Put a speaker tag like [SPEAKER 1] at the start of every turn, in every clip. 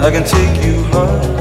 [SPEAKER 1] I can take you high.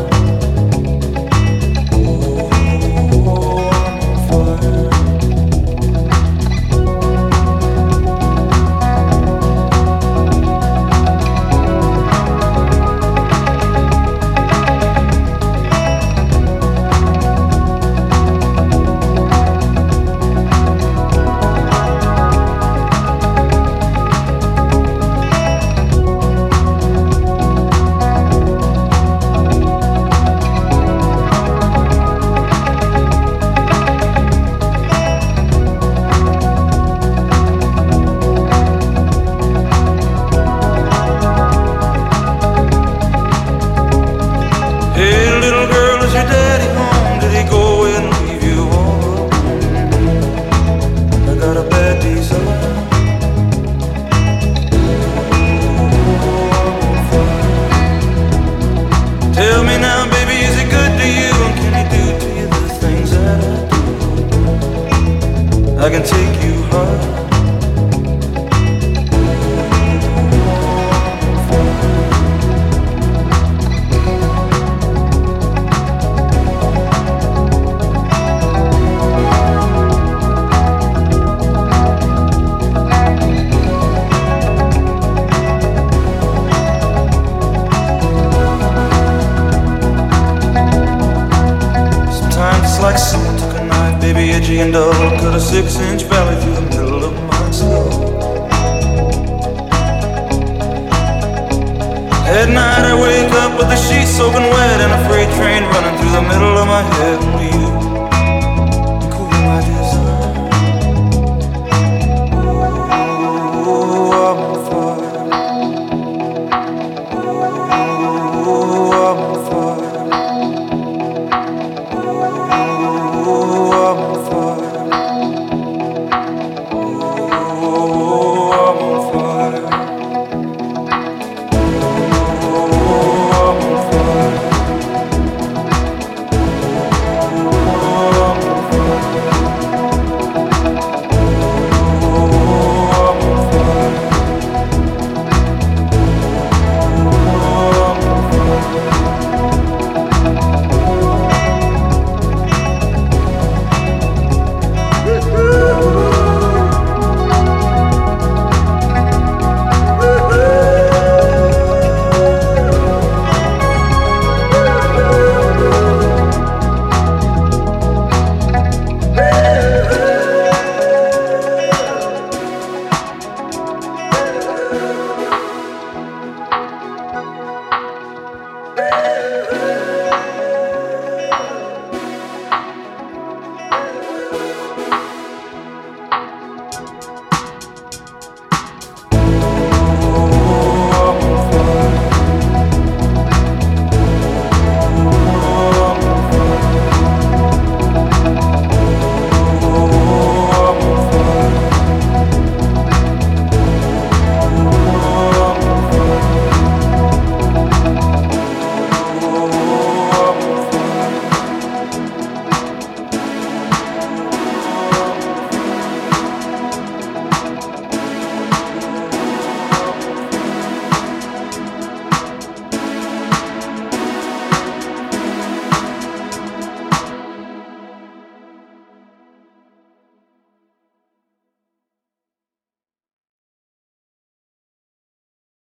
[SPEAKER 1] Tell me now, baby, is it good to you? And can he do to you the things that I do? I can take you high. Like someone took a knife, baby, edgy and dull, cut a 6-inch valley through the middle of my skull. At night I wake up with the sheets soaking wet and a freight train running through the middle of my head. Only you